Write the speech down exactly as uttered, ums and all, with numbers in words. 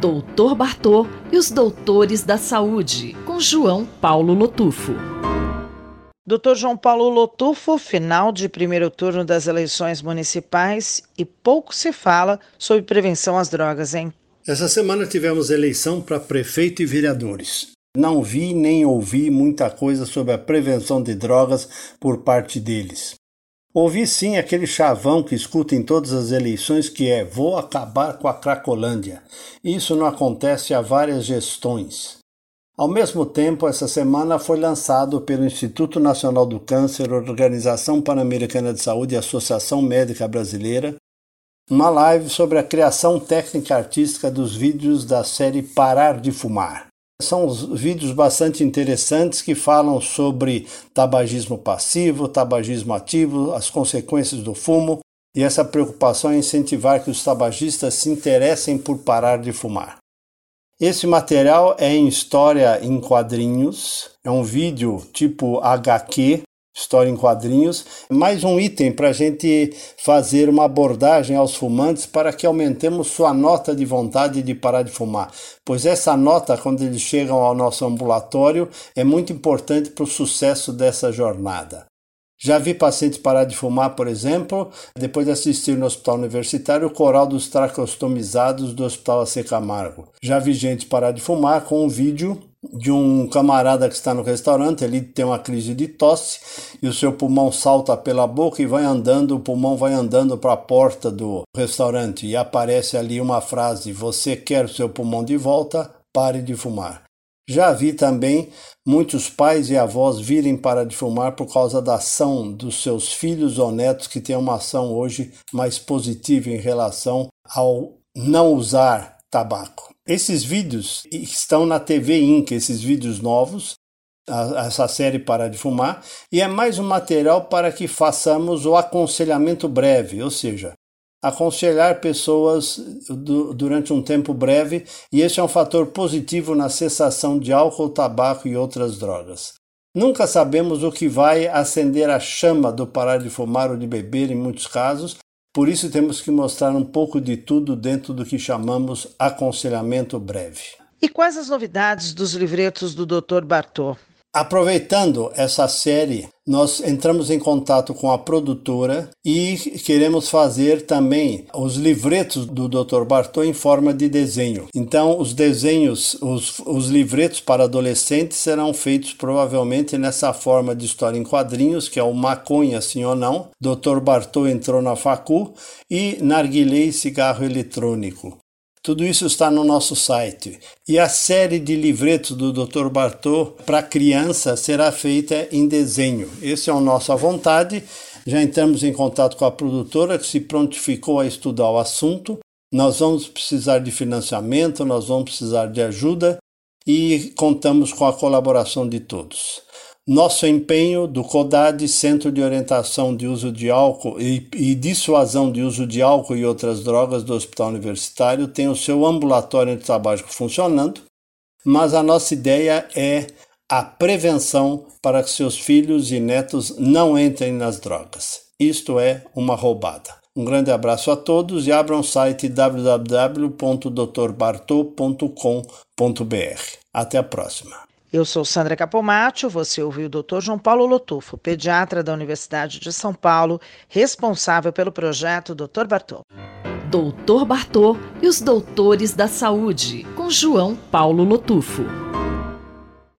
doutor Bartô e os Doutores da Saúde, com João Paulo Lotufo. doutor João Paulo Lotufo, final de primeiro turno das eleições municipais e pouco se fala sobre prevenção às drogas, hein? Essa semana tivemos eleição para prefeito e vereadores. Não vi nem ouvi muita coisa sobre a prevenção de drogas por parte deles. Ouvi sim aquele chavão que escuta em todas as eleições que é "vou acabar com a Cracolândia". Isso não acontece há várias gestões. Ao mesmo tempo, essa semana foi lançado pelo Instituto Nacional do Câncer, Organização Pan-Americana de Saúde e Associação Médica Brasileira uma live sobre a criação técnica artística dos vídeos da série Parar de Fumar. São vídeos bastante interessantes que falam sobre tabagismo passivo, tabagismo ativo, as consequências do fumo e essa preocupação em incentivar que os tabagistas se interessem por parar de fumar. Esse material é em história em quadrinhos, é um vídeo tipo agá quê, história em quadrinhos, mais um item para a gente fazer uma abordagem aos fumantes para que aumentemos sua nota de vontade de parar de fumar, pois essa nota, quando eles chegam ao nosso ambulatório, é muito importante para o sucesso dessa jornada. Já vi pacientes parar de fumar, por exemplo, depois de assistir no Hospital Universitário o coral dos traqueostomizados do Hospital A C Camargo. Já vi gente parar de fumar com um vídeo de um camarada que está no restaurante, ele tem uma crise de tosse e o seu pulmão salta pela boca e vai andando, o pulmão vai andando para a porta do restaurante e aparece ali uma frase: "Você quer o seu pulmão de volta? Pare de fumar". Já vi também muitos pais e avós virem parar de fumar por causa da ação dos seus filhos ou netos que têm uma ação hoje mais positiva em relação ao não usar tabaco. Esses vídeos estão na T V Inc, esses vídeos novos, essa série Parar de Fumar, e é mais um material para que façamos o aconselhamento breve, ou seja, aconselhar pessoas durante um tempo breve, e esse é um fator positivo na cessação de álcool, tabaco e outras drogas. Nunca sabemos o que vai acender a chama do parar de fumar ou de beber em muitos casos, por isso temos que mostrar um pouco de tudo dentro do que chamamos aconselhamento breve. E quais as novidades dos livretos do doutor Bartô? Aproveitando essa série, nós entramos em contato com a produtora e queremos fazer também os livretos do doutor Bartô em forma de desenho. Então, os desenhos, os, os livretos para adolescentes serão feitos provavelmente nessa forma de história em quadrinhos, que é o Maconha, Sim ou Não, doutor Bartô entrou na facu e Narguilé e Cigarro Eletrônico. Tudo isso está no nosso site. E a série de livretos do doutor Bartô para criança será feita em desenho. Essa é a nossa vontade. Já entramos em contato com a produtora que se prontificou a estudar o assunto. Nós vamos precisar de financiamento, nós vamos precisar de ajuda e contamos com a colaboração de todos. Nosso empenho do CODAD, Centro de Orientação de Uso de Álcool e, e Dissuasão de Uso de Álcool e Outras Drogas do Hospital Universitário, tem o seu ambulatório antitabágico funcionando, mas a nossa ideia é a prevenção para que seus filhos e netos não entrem nas drogas. Isto é uma roubada. Um grande abraço a todos e abram o site w w w ponto doutor bartô ponto com ponto b r. Até a próxima. Eu sou Sandra Capomatto, você ouviu o doutor João Paulo Lotufo, pediatra da Universidade de São Paulo, responsável pelo projeto doutor Bartô. doutor Bartô e os Doutores da Saúde, com João Paulo Lotufo.